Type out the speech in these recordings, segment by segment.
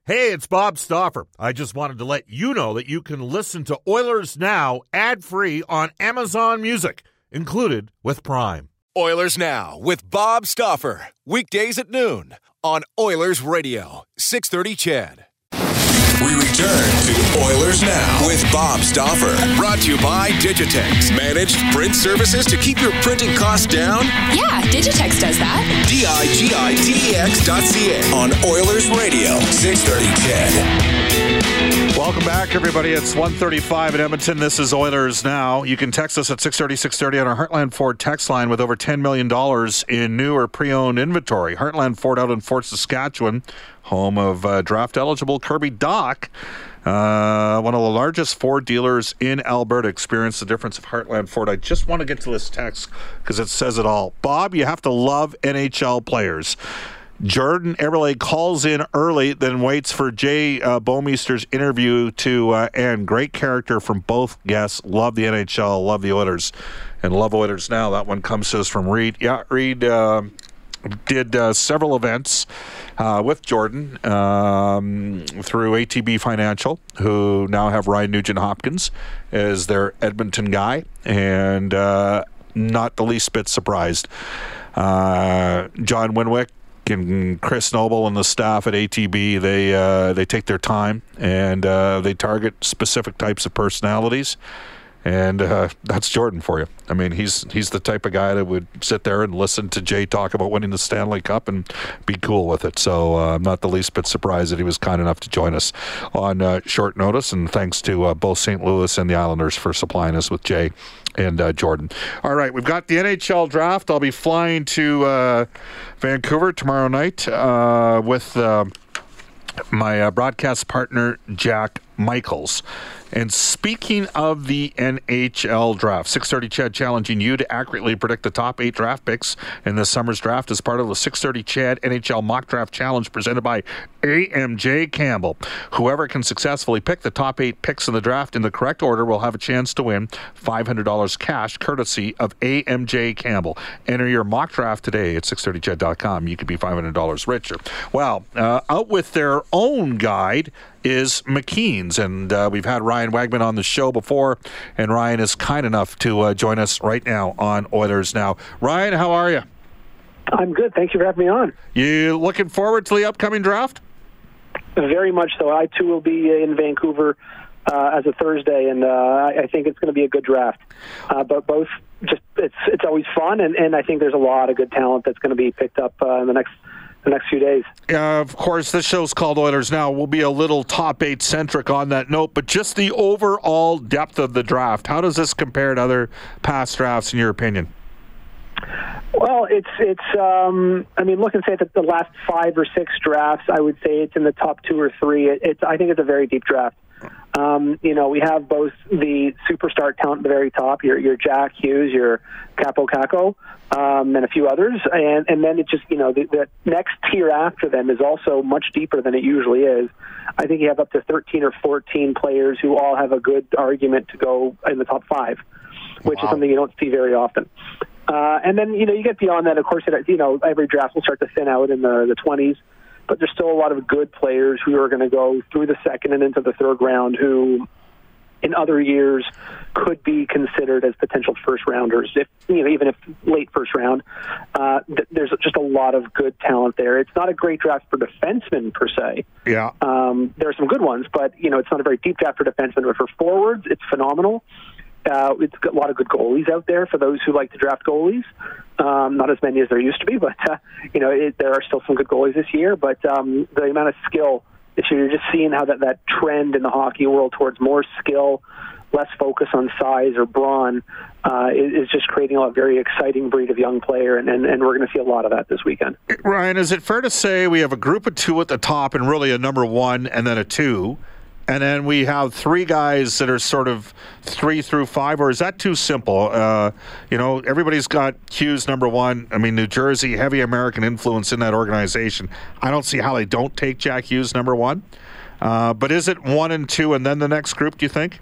Hey, it's Bob Stauffer. I just wanted to let you know that you can listen to Oilers Now ad-free on Amazon Music, included with Prime. Oilers Now with Bob Stauffer. Weekdays at noon on Oilers Radio, 630 CHED. We return to Oilers Now with Bob Stauffer. Brought to you by Digitex. Managed print services to keep your printing costs down? Yeah, Digitex does that. Digitex.ca on Oilers Radio, 630 CHED. Welcome back, everybody. It's 1:35 in Edmonton. This is Oilers Now. You can text us at 630 on our Heartland Ford text line with over $10 million in new or pre-owned inventory. Heartland Ford out in Fort Saskatchewan, home of draft-eligible Kirby Dach. One of the largest Ford dealers in Alberta. Experience the difference of Heartland Ford. I just want to get to this text because it says it all. Bob, you have to love NHL players. Jordan Eberle calls in early, then waits for Jay Bouwmeester's interview to end. Great character from both guests. Love the NHL, love the Oilers, and love Oilers Now. That one comes to us from Reed. Yeah, Reed did several events with Jordan through ATB Financial, who now have Ryan Nugent-Hopkins as their Edmonton guy, and not the least bit surprised. John Winwick and Chris Noble and the staff at ATB, they take their time and they target specific types of personalities, and that's Jordan for you. I mean, he's the type of guy that would sit there and listen to Jay talk about winning the Stanley Cup and be cool with it. So I'm not the least bit surprised that he was kind enough to join us on short notice, and thanks to both St. Louis and the Islanders for supplying us with Jay and Jordan. All right, we've got the NHL draft. I'll be flying to Vancouver tomorrow night with my broadcast partner, Jack Michaels. And speaking of the NHL draft, 630 CHED challenging you to accurately predict the top 8 draft picks in this summer's draft as part of the 630 CHED NHL Mock Draft Challenge presented by AMJ Campbell. Whoever can successfully pick the top 8 picks in the draft in the correct order will have a chance to win $500 cash courtesy of AMJ Campbell. Enter your mock draft today at 630ched.com. You could be $500 richer. Well, out with their own guide is McKeen's, and we've had Ryan Wagman on the show before, and Ryan is kind enough to join us right now on Oilers Now. Ryan, how are you? I'm good. Thank you for having me on. You looking forward to the upcoming draft? Very much so. I, too, will be in Vancouver as a Thursday, and I think it's going to be a good draft. But both, just it's always fun, and I think there's a lot of good talent that's going to be picked up in the next few days. Of course, this show's called Oilers Now. We'll be a little top 8 centric on that note, but just the overall depth of the draft. How does this compare to other past drafts, in your opinion? Well, it's. I mean, look and say that the last 5 or 6 drafts, I would say it's in the top 2 or 3. I think it's a very deep draft. We have both the superstar talent at the very top, your Jack Hughes, your Capo Caco, and a few others. And then it's just, the next tier after them is also much deeper than it usually is. I think you have up to 13 or 14 players who all have a good argument to go in the top 5, which is something you don't see very often. And then, you get beyond that. Of course, every draft will start to thin out in the 20s. But there's still a lot of good players who are going to go through the second and into the third round who, in other years, could be considered as potential first-rounders, even if late first round. There's just a lot of good talent there. It's not a great draft for defensemen, per se. Yeah. There are some good ones, but, it's not a very deep draft for defensemen. But for forwards, it's phenomenal. It's got a lot of good goalies out there for those who like to draft goalies. Not as many as there used to be, but there are still some good goalies this year. But the amount of skill this year, you're just seeing how that trend in the hockey world towards more skill, less focus on size or brawn, is just creating a very exciting breed of young player, and we're going to see a lot of that this weekend. Ryan, is it fair to say we have a group of 2 at the top and really a number 1 and then a 2? And then we have 3 guys that are sort of 3 through 5, or is that too simple? Everybody's got Hughes number 1. I mean, New Jersey, heavy American influence in that organization. I don't see how they don't take Jack Hughes number 1. But is it 1 and 2 and then the next group, do you think?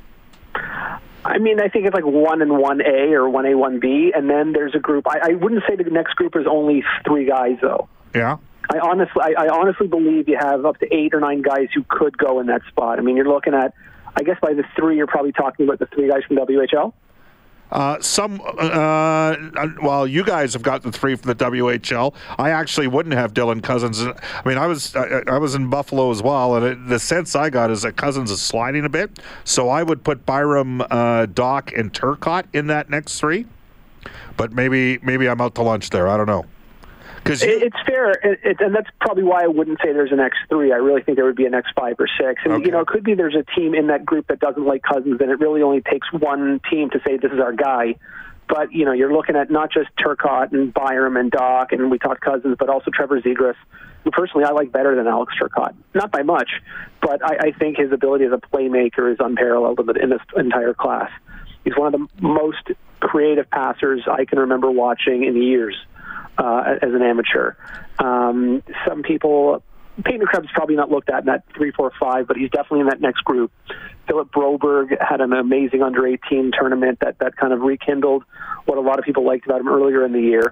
I mean, I think it's like 1 and 1A or 1A, 1B, and then there's a group. I wouldn't say the next group is only 3 guys, though. Yeah. I honestly believe you have up to 8 or 9 guys who could go in that spot. I mean, you're looking at, I guess by the 3, you're probably talking about the 3 guys from WHL. Well, you guys have got the 3 from the WHL. I actually wouldn't have Dylan Cozens. I mean, I was in Buffalo as well, and the sense I got is that Cozens is sliding a bit. So I would put Byram, Doc, and Turcotte in that next 3. But maybe I'm out to lunch there. I don't know. It's fair, and that's probably why I wouldn't say there's an X3. I really think there would be an X5 or 6. And, okay. it could be there's a team in that group that doesn't like Cozens, and it really only takes one team to say this is our guy. But, you're looking at not just Turcotte and Byram and Doc, and we talked Cozens, but also Trevor Zegras, who personally I like better than Alex Turcotte. Not by much, but I think his ability as a playmaker is unparalleled in this entire class. He's one of the most creative passers I can remember watching in years. As an amateur. Some people, Peyton Krebs probably not looked at in that 3, 4, 5, but he's definitely in that next group. Philip Broberg had an amazing under-18 tournament that kind of rekindled what a lot of people liked about him earlier in the year.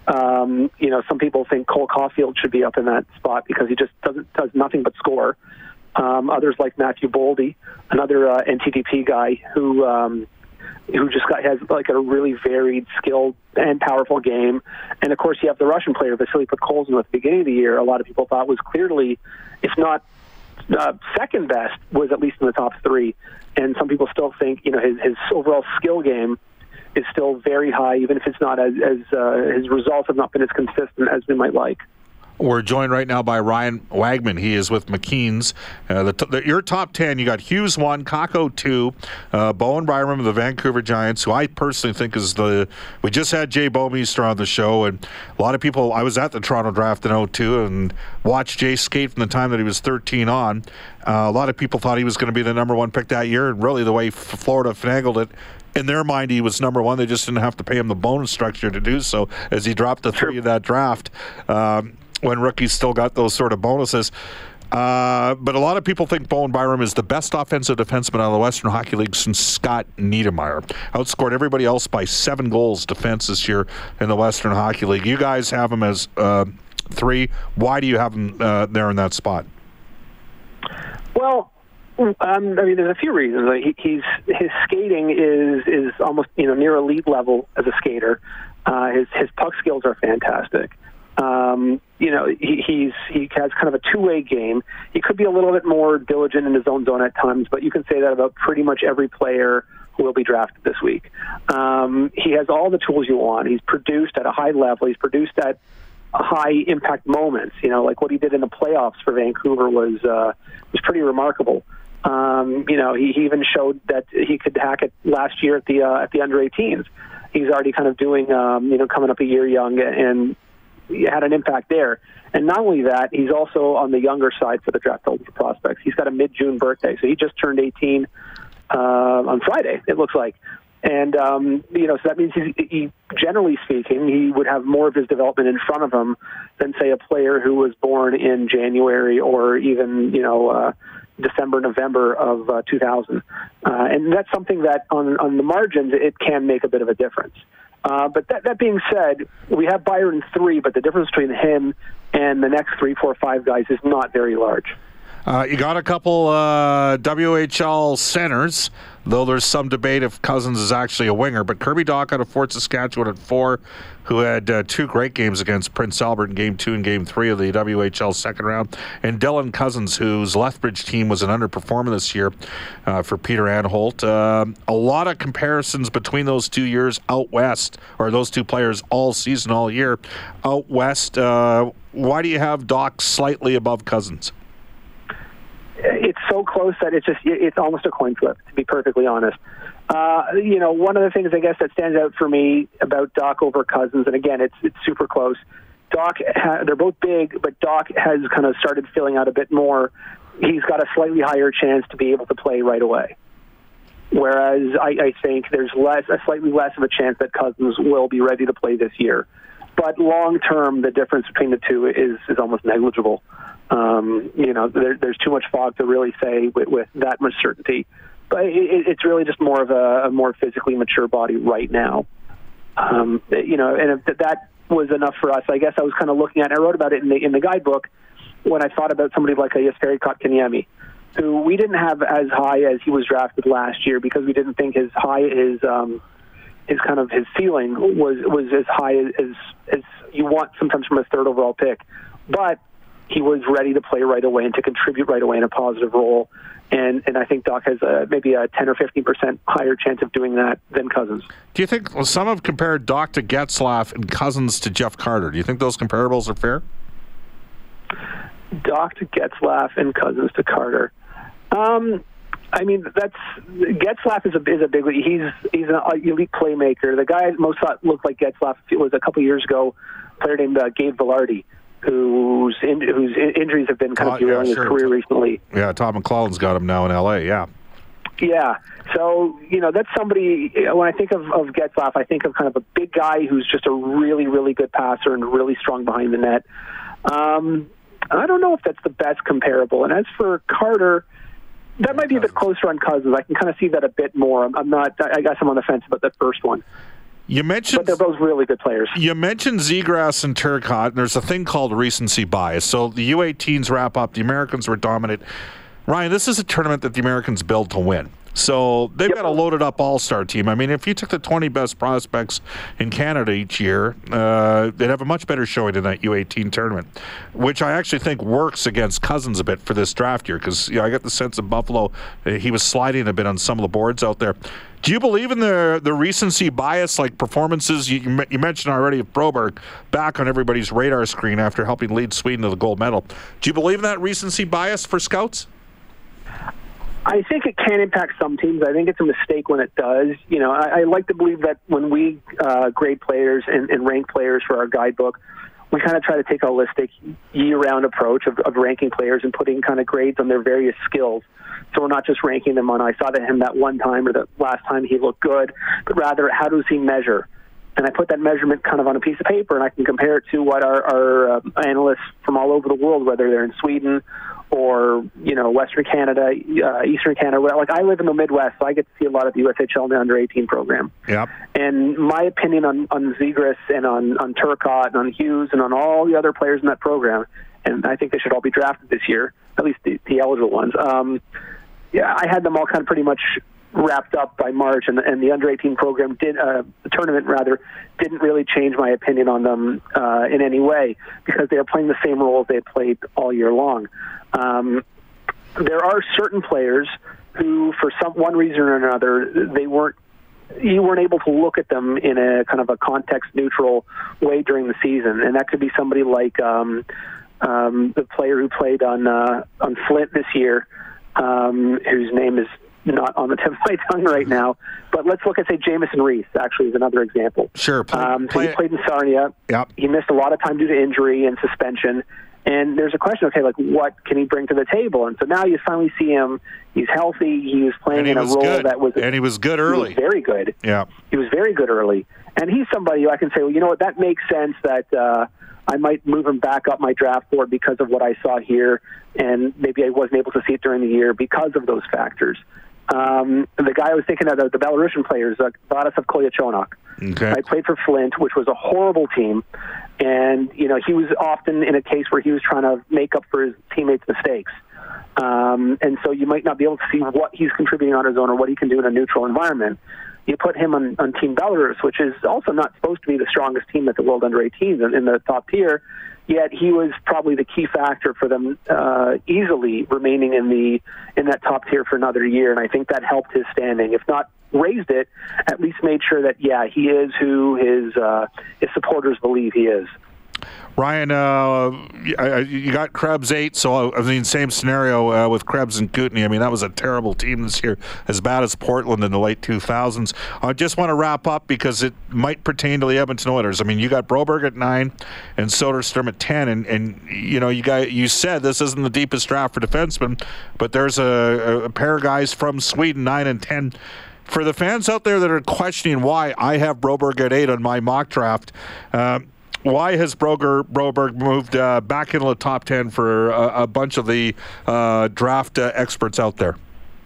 Some people think Cole Caulfield should be up in that spot because he just does nothing but score. Others like Matthew Boldy, another NTDP guy who just has like a really varied, skilled, and powerful game. And, of course, you have the Russian player, Vasily Podkolzin, at the beginning of the year, a lot of people thought was clearly, if not second best, was at least in the top 3. And some people still think, his overall skill game is still very high, even if it's not as his results have not been as consistent as we might like. We're joined right now by Ryan Wagman. He is with McKeen's. Your top 10, you got Hughes 1, Kakko 2, Bowen Byram of the Vancouver Giants, who I personally think is we just had Jay Bouwmeester on the show, and a lot of people, I was at the Toronto draft in 2002 and watched Jay skate from the time that he was 13 on. A lot of people thought he was going to be the number 1 pick that year, and really the way Florida finagled it, in their mind, he was number 1. They just didn't have to pay him the bonus structure to do so as he dropped the 3 of that draft. When rookies still got those sort of bonuses. But a lot of people think Bowen Byram is the best offensive defenseman out of the Western Hockey League since Scott Niedermayer. Outscored everybody else by 7 goals defense this year in the Western Hockey League. You guys have him as 3. Why do you have him there in that spot? Well, there's a few reasons. His skating is almost near elite level as a skater. His puck skills are fantastic. He has kind of a two-way game. He could be a little bit more diligent in his own zone at times, but you can say that about pretty much every player who will be drafted this week. He has all the tools you want. He's produced at a high level. He's produced at high impact moments. Like what he did in the playoffs for Vancouver was pretty remarkable. He even showed that he could hack it last year at the under 18s. He's already kind of doing coming up a year young and had an impact there. And not only that, he's also on the younger side for the draft eligible prospects. He's got a mid-June birthday, so he just turned 18 on Friday, it looks like. And, so that means he, generally speaking, he would have more of his development in front of him than, say, a player who was born in January or even, December, November of 2000. And that's something that on the margins, it can make a bit of a difference. But that being said, we have Byron 3, but the difference between him and the next 3, 4, 5 guys is not very large. You got a couple WHL centers, though there's some debate if Cozens is actually a winger. But Kirby Dach out of Fort Saskatchewan at 4, who had 2 great games against Prince Albert in Game 2 and Game 3 of the WHL second round. And Dylan Cozens, whose Lethbridge team was an underperformer this year for Peter Anholt. A lot of comparisons between those 2 years out west, or those 2 players all season, all year. Out west, why do you have Dach slightly above Cozens? It's so close that it's almost a coin flip, to be perfectly honest. One of the things I guess that stands out for me about Dach over Cozens, and again, it's super close. They're both big, but Dach has kind of started filling out a bit more. He's got a slightly higher chance to be able to play right away. Whereas I think there's slightly less of a chance that Cozens will be ready to play this year. But long term, the difference between the two is almost negligible. There's too much fog to really say with that much certainty. But it's really just more of a more physically mature body right now. And if that was enough for us. I guess I was kind of looking at it. I wrote about it in the guidebook when I thought about somebody like a Jesperi Kotkaniemi, who we didn't have as high as he was drafted last year because we didn't think his kind of his ceiling was as high as you want sometimes from a third overall pick. But he was ready to play right away and to contribute right away in a positive role. And I think Doc has maybe a 10 or 15% higher chance of doing that than Cousins. Do you think some have compared Doc to Getzlaf and Cousins to Jeff Carter? Do you think those comparables are fair? Doc to Getzlaf and Cousins to Carter. I mean, Getzlaf is a big. He's an elite playmaker. The guy most thought looked like Getzlaf was a couple years ago, a player named Gabe Velarde, whose injuries have been kind of derailing his career recently. Yeah, Todd McClellan's got him now in L.A., yeah. Yeah, so, that's somebody, when I think of Getzlaf, I think of kind of a big guy who's just a really, really good passer and really strong behind the net. I don't know if that's the best comparable. And as for Carter, that might be a bit closer on Cousins. I can kind of see that a bit more. I guess I'm on the fence about that first one. But they're both really good players. You mentioned Zegras and Turcotte, and there's a thing called recency bias. So the U18s wrap up. The Americans were dominant. Ryan, this is a tournament that the Americans build to win. So they've got a loaded-up all-star team. I mean, if you took the 20 best prospects in Canada each year, they'd have a much better showing in that U18 tournament, which I actually think works against Cousins a bit for this draft year because I get the sense of Buffalo, he was sliding a bit on some of the boards out there. Do you believe in the recency bias, like performances? You mentioned already of Broberg back on everybody's radar screen after helping lead Sweden to the gold medal. Do you believe in that recency bias for scouts? I think it can impact some teams. I think it's a mistake when it does. I like to believe that when we grade players and rank players for our guidebook, we kind of try to take a holistic year-round approach of ranking players and putting kind of grades on their various skills. So we're not just ranking them on, I saw him that one time or the last time he looked good, but rather how does he measure? And I put that measurement kind of on a piece of paper, and I can compare it to what our analysts from all over the world, whether they're in Sweden or, Western Canada, Eastern Canada. Like, I live in the Midwest, so I get to see a lot of the USHL and the under-18 program. Yep. And my opinion on Zegras and on Turcotte and on Hughes and on all the other players in that program, and I think they should all be drafted this year, at least the eligible ones. I had them all kind of pretty much wrapped up by March, and the under-18 program the tournament didn't really change my opinion on them in any way because they are playing the same roles they played all year long. There are certain players who, for one reason or another, you weren't able to look at them in a kind of a context-neutral way during the season, and that could be somebody like the player who played on Flint this year, whose name is not on the tip of my tongue right now, but let's look at, say, Jamison Reese, actually, is another example. Sure. So he played in Sarnia. Yep. He missed a lot of time due to injury and suspension. And there's a question, okay, like, what can he bring to the table? And so now you finally see him. He's healthy. He was playing in a role that was... And he was good early. He was very good. Yeah. He was very good early. And he's somebody who I can say, well, you know what, that makes sense that I might move him back up my draft board because of what I saw here, and maybe I wasn't able to see it during the year because of those factors. The guy I was thinking of, the Belarusian players, Vladislav Kolyachonok. Okay. I played for Flint, which was a horrible team, and he was often in a case where he was trying to make up for his teammates' mistakes. And so you might not be able to see what he's contributing on his own or what he can do in a neutral environment. You put him on Team Belarus, which is also not supposed to be the strongest team at the World Under-18s in the top tier, yet he was probably the key factor for them easily remaining in that top tier for another year, and I think that helped his standing. If not raised it, at least made sure that, he is who his supporters believe he is. Ryan, you got Krebs 8, so same scenario with Krebs and Kootenay. I mean, that was a terrible team this year, as bad as Portland in the late 2000s. I just want to wrap up because it might pertain to the Edmonton Oilers. I mean, you got Broberg at 9 and Soderstrom at 10, and you said this isn't the deepest draft for defensemen, but there's a pair of guys from Sweden, 9 and 10. For the fans out there that are questioning why I have Broberg at 8 on my mock draft, why has Broberg moved back into the top 10 for a bunch of the draft experts out there?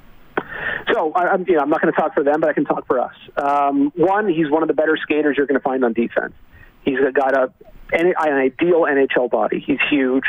So I'm not going to talk for them, but I can talk for us. One, he's one of the better skaters you're going to find on defense. He's got an ideal NHL body. He's huge,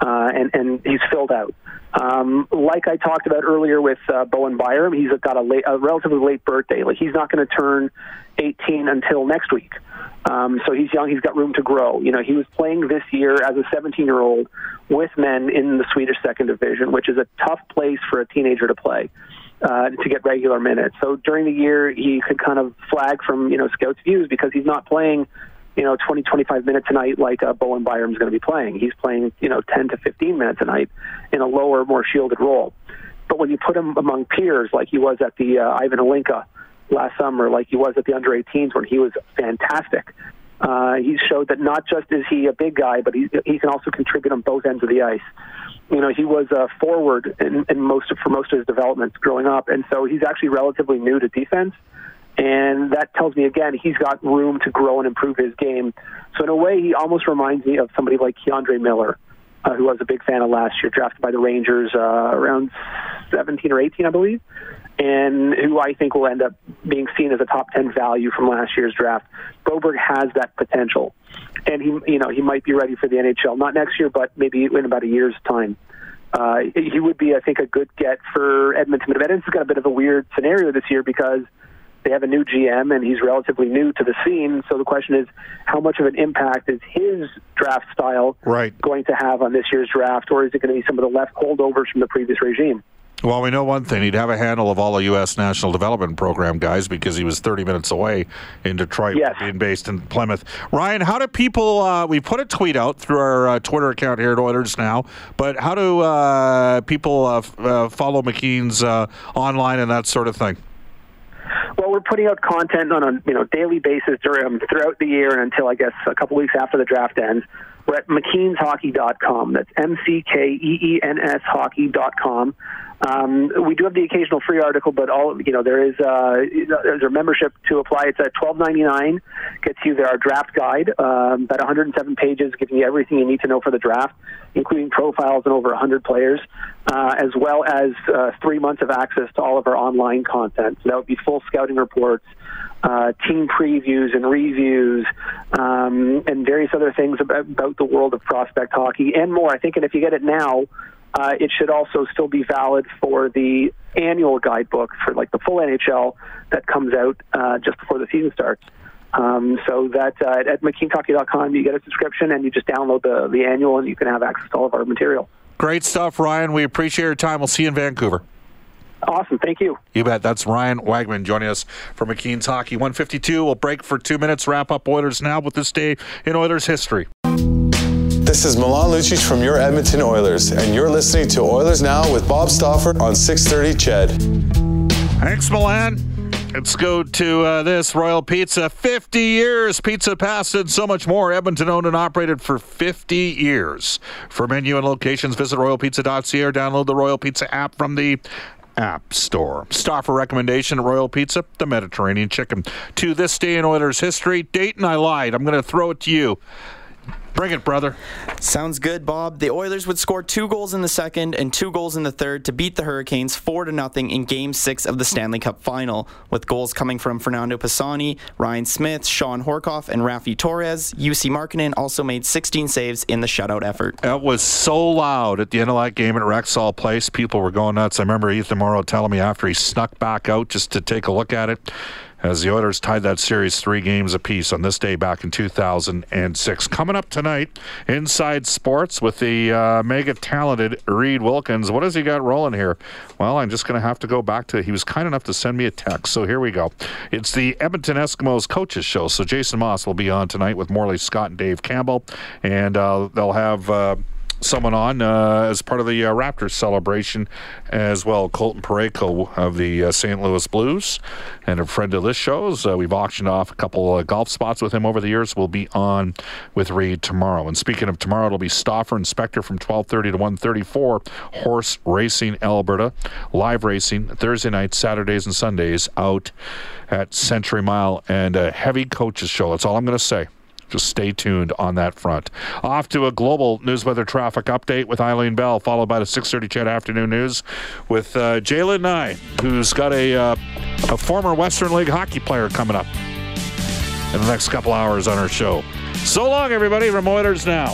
and he's filled out. Like I talked about earlier with Bowen Byram, he's got a relatively late birthday. Like, he's not going to turn 18 until next week. So he's young. He's got room to grow. You know, he was playing this year as a 17-year-old with men in the Swedish second division, which is a tough place for a teenager to play, to get regular minutes. So during the year, he could kind of flag from, scouts' views because he's not playing, 20, 25 minutes a night like Bowen Byram's going to be playing. He's playing, 10 to 15 minutes a night in a lower, more shielded role. But when you put him among peers, like he was at the Ivan Alinka last summer, like he was at the under-18s when he was fantastic, he showed that not just is he a big guy, but he can also contribute on both ends of the ice. He was a forward for most of his development growing up, and so he's actually relatively new to defense. And that tells me, again, he's got room to grow and improve his game. So in a way, he almost reminds me of somebody like Keandre Miller, who I was a big fan of last year, drafted by the Rangers around 17 or 18, I believe, and who I think will end up being seen as a top 10 value from last year's draft. Broberg has that potential, and he might be ready for the NHL, not next year, but maybe in about a year's time. He would be, I think, a good get for Edmonton. But Edmonton's got a bit of a weird scenario this year because they have a new GM, and he's relatively new to the scene. So the question is, how much of an impact is his draft style going to have on this year's draft, or is it going to be some of the left holdovers from the previous regime? Well, we know one thing. He'd have a handle of all the U.S. National Development Program guys because he was 30 minutes away in Detroit, being based in Plymouth. Ryan, how do people, we put a tweet out through our Twitter account here at Oilers Now, but how do people follow McKeen's online and that sort of thing? Well, we're putting out content on a daily basis throughout the year and until, I guess, a couple weeks after the draft ends. We're at McKeensHockey.com. That's McKeens hockey.com. We do have the occasional free article, but there's a membership to apply. It's at $12.99. Gets you our draft guide, about 107 pages, giving you everything you need to know for the draft, including profiles and over 100 players, as well as 3 months of access to all of our online content. So that would be full scouting reports, team previews and reviews, and various other things about the world of prospect hockey and more. I think, and if you get it now, it should also still be valid for the annual guidebook for like the full NHL that comes out just before the season starts. So that at McKeensHockey.com, you get a subscription and you just download the annual and you can have access to all of our material. Great stuff, Ryan. We appreciate your time. We'll see you in Vancouver. Awesome. Thank you. You bet. That's Ryan Wagman joining us for McKeen's Hockey. 1:52. We'll break for 2 minutes, wrap up Oilers Now with this day in Oilers history. This is Milan Lucic from your Edmonton Oilers, and you're listening to Oilers Now with Bob Stauffer on 630 CHED. Thanks, Milan. Let's go to this Royal Pizza. 50 years. Pizza, pasta, and so much more. Edmonton owned and operated for 50 years. For menu and locations, visit royalpizza.ca or download the Royal Pizza app from the App Store. Stauffer recommendation at Royal Pizza, the Mediterranean chicken. To this day in Oilers history. Dayton, I lied. I'm going to throw it to you. Bring it, brother. Sounds good, Bob. The Oilers would score 2 goals in the second and 2 goals in the third to beat the Hurricanes 4-0 in Game 6 of the Stanley Cup Final, with goals coming from Fernando Pisani, Ryan Smith, Sean Horkoff, and Rafi Torres. UC Markkanen also made 16 saves in the shutout effort. It was so loud at the end of that game at Rexall Place. People were going nuts. I remember Ethan Morrow telling me after he snuck back out just to take a look at it, as the Oilers tied that series 3 games apiece on this day back in 2006. Coming up tonight, Inside Sports with the mega-talented Reed Wilkins. What has he got rolling here? Well, I'm just going to have to go back to, he was kind enough to send me a text, so here we go. It's the Edmonton Eskimos Coaches Show, so Jason Moss will be on tonight with Morley Scott and Dave Campbell, and they'll have someone on as part of the Raptors celebration as well. Colton Parayko of the St. Louis Blues, and a friend of this show's. We've auctioned off a couple golf spots with him over the years. We'll be on with Reed tomorrow. And speaking of tomorrow, it'll be Stauffer and Spector from 12:30 to 1:34. Horse Racing Alberta. Live racing Thursday nights, Saturdays, and Sundays out at Century Mile. And a heavy coaches show. That's all I'm going to say. Just stay tuned on that front. Off to a global news weather traffic update with Eileen Bell, followed by the 6:30 CHED Afternoon News with Jalen Nye, who's got a former Western League hockey player coming up in the next couple hours on our show. So long, everybody, from Oilers Now.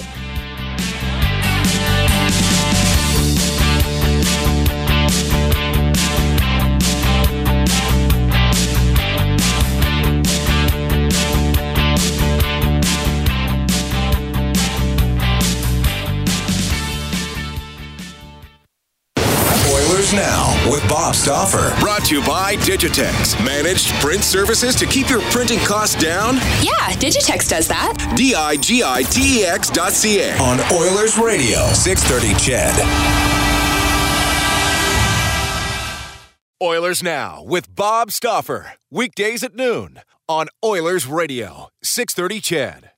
Now with Bob Stauffer. Brought to you by Digitex. Managed print services to keep your printing costs down? Yeah, Digitex does that. Digitex.ca on Oilers Radio, 630 CHED. Oilers Now with Bob Stauffer. Weekdays at noon on Oilers Radio, 630 CHED.